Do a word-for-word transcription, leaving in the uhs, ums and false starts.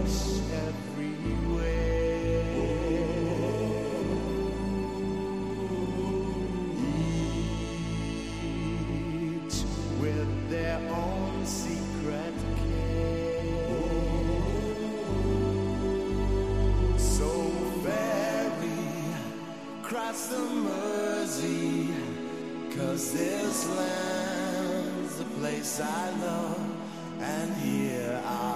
fish everywhere, each with their own secret care. So ferry cross the Mersey, 'cause this land's the place I love, and here I